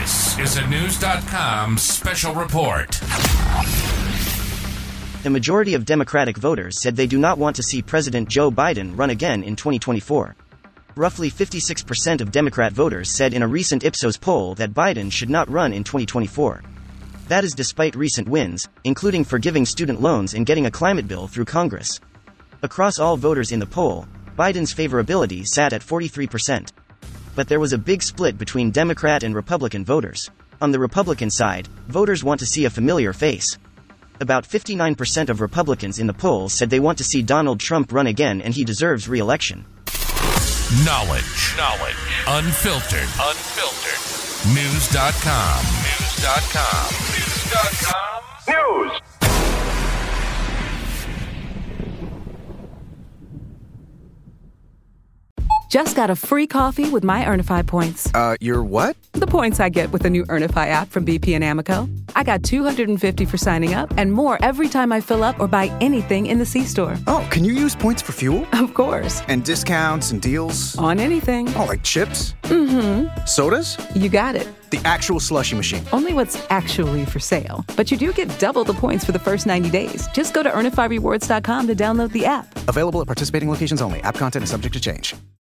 This is a News.com special report. The majority of Democratic voters said they do not want to see President Joe Biden run again in 2024. Roughly 56% of Democrat voters said in a recent Ipsos poll that Biden should not run in 2024. That is despite recent wins, including forgiving student loans and getting a climate bill through Congress. Across all voters in the poll, Biden's favorability sat at 43%. But there was a big split between Democrat and Republican voters. On the Republican side, voters want to see a familiar face. About 59% of Republicans in the poll said they want to see Donald Trump run again and he deserves re-election. Knowledge. Unfiltered. News.com. News. Just got a free coffee with my Earnify points. Your what? The points I get with the new Earnify app from BP and Amoco. I got $250 for signing up and more every time I fill up or buy anything in the C-store. Oh, can you use points for fuel? Of course. And discounts and deals? On anything. Oh, like chips? Mm-hmm. Sodas? You got it. The actual slushie machine. Only what's actually for sale. But you do get double the points for the first 90 days. Just go to EarnifyRewards.com to download the app. Available at participating locations only. App content is subject to change.